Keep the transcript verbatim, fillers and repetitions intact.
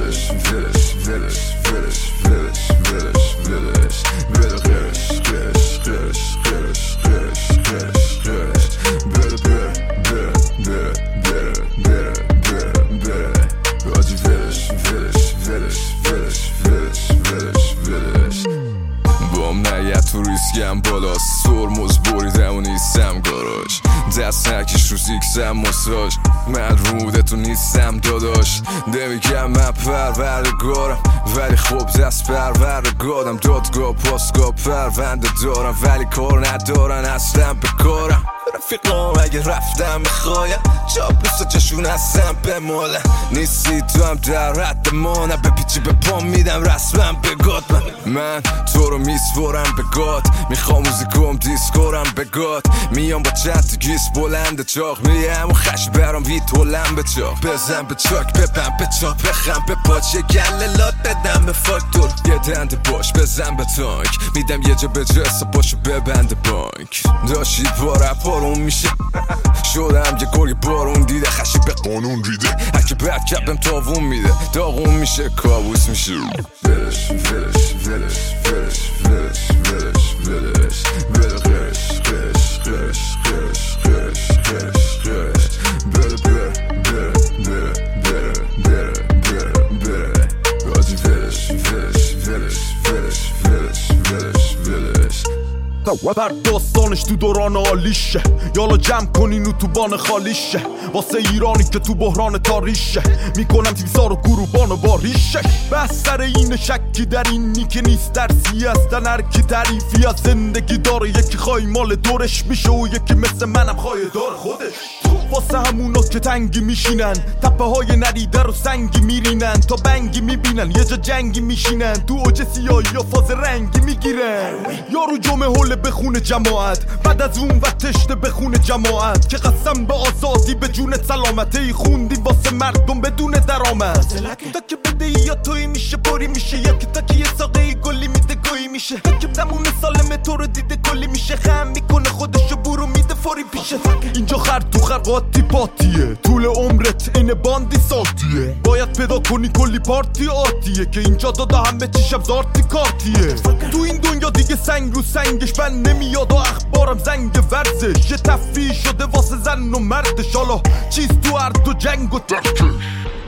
ولش ولش ولش ولش ولش ولش ولش بده غیرش غیرش غیرش غیرش غیرش غیرش غیرش بده بره بره بره بره بره بره بره آجی ولش ولش ولش ولش ولش ولش ولش بام نیت تو ریسکم بالاست سرمز بریدم و نیستم گاراژ دست نکش رو سیکسم مساج من رودتو نیستم داداش نمیگم من پروردگارم ولی خوب دست پروردگارم دادگاه پاسگاه پرونده دارم ولی کار ندارن اصلا به کارم رفیقام اگه رفتم میخوایم جا بسا جشون هستم به ماله نیستی تو هم در رد مانه به پیچی به پام میدم رسمم به گاد من من تو رو میسپرم به گاد میخوام موزیکوم دیسکورم به گاد میام با چند گیس بلند چاق میم و خش برام ویت هلم به چاق بزن به چاک ببن به چاق بخم به پاچ یه گله لات بدم به فاکتور یه دنده باش بزن به تانک میدم یه جا به جسا باشو ببند بانک داشتید با رپارون میشه شدم یه گوری بارون دیده خشی به قانون ریده هرکی بد کپم تاوون میده داغون میشه کابوس میشه ولش ولش ولش ولش ولش ولش ولش بده غیرش غیرش غیرش غیرش غیرش غیرش غیرش بده بره بره بره بره بره بره بره آجی ولش ولش ولش ولش ولش ولش ولش بر داستانش تو دوران عالیشه یالا جمع کنین و تو بان خالیشه واسه ایرانی که تو بحران تاریشه میکنم تیمسار و گروبان و باریشه بس سر این شکی در اینی که نیست درسی هستن هر کی تعریفی از زندگی داره یکی خواهی مال دورش میشه و یکی مثل منم خواهی دار خودش واسه همونا که تنگی میشینن تپه های نریده رو سنگی میرینن تا بنگی میبینن یه جا جنگی میشینن تو اوج سیاهی یا فاز رنگی میگیرن یارو جمعه هوله بخونه جماعت بعد از اون و تشته بخونه جماعت که قسم به آزادی به جونت سلامتی خوندیم واسه مردم بدون درآمد تا که بده یا توی میشه باری میشه یا که تا که یه ساقه گلی میده گویی میشه تا که دمون سالمه تو رو دیده کلی میشه خم میکنه خودشو برو میده فوری پیشه اینجا خر تو خرقاتی پاتیه طول عمرت اینه باندی ساتیه باید پیدا کنی کلی پارتی آتیه که اینجا داده همه چیشم زارتی کارتیه تو این دنیا دیگه سنگ رو سنگش من نمیاد و اخبارم زنگ ورزش یه تفریح شده واسه زن و مردش حالا چیز تو هر دو جنگ و تکش